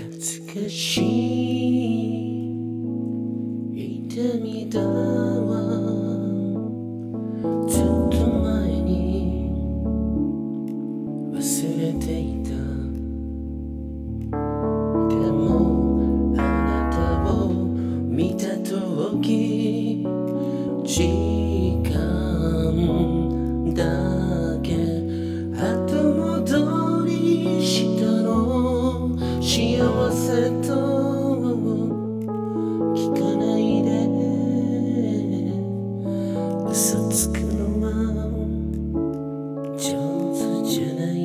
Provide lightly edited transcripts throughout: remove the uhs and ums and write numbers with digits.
懐かしい痛みだわ。ずっと前に忘れていた。でもあなたを見たとき時間だけ後戻りしたの。幸せと聞かないで嘘つくのは上手じゃない。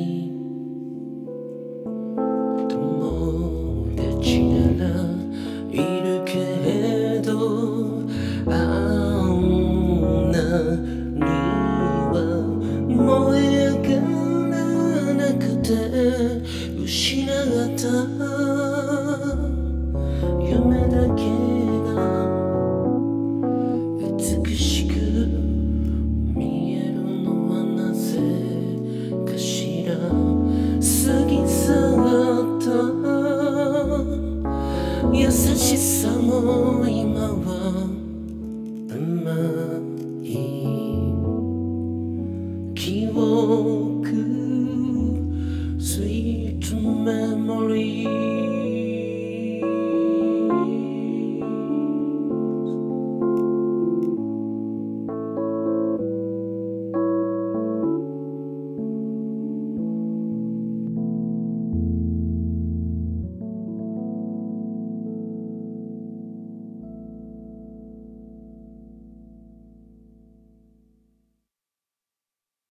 友達ならいるけれどあんなには燃え上がらなくて失った夢だけが美しく見えるのはなぜかしら。過ぎ去った優しさも今は甘い記憶スイートメモリー